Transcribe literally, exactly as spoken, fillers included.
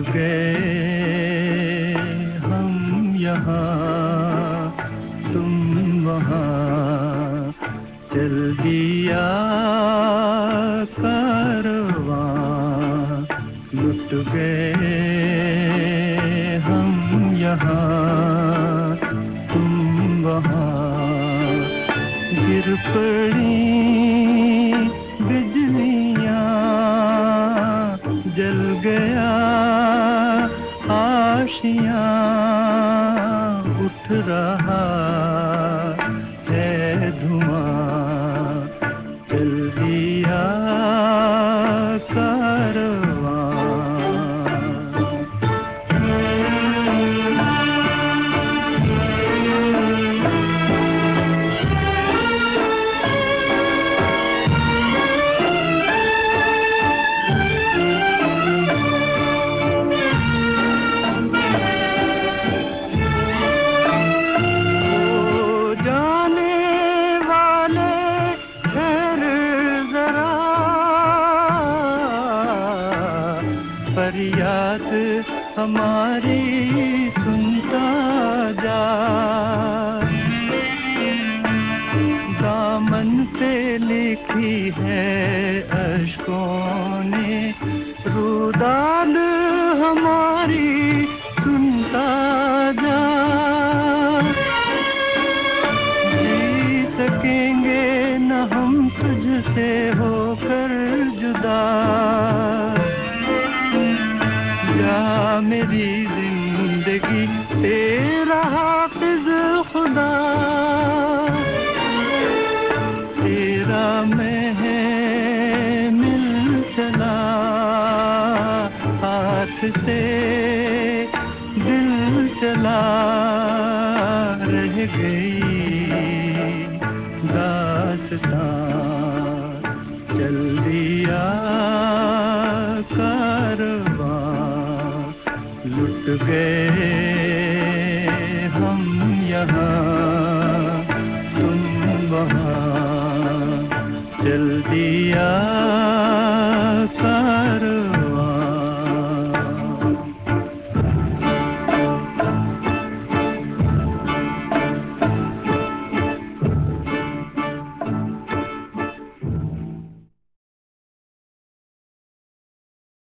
गए हम यहाँ, तुम वहाँ, चल दिया कारवां। लुट गए हम यहाँ, तुम वहाँ, गिर पड़ी बिजलियाँ, जल गया आशियाँ, उठ रहा है धुआं, चल दिया कारवां। फरियाद हमारी सुनता जा, दामन पे लिखी है अश्कों ने रुदाद हमारी सुनता जा। जी सकेंगे न हम तुझसे होकर जुदा, जा मेरी जिंदगी तेरा हाफिज खुदा, तेरा मैं है मिल चला, हाथ से दिल चला, रह गई दास्तां, चल दिया कारवां। लुट गए हम यहाँ, तुम वहाँ, चल दिया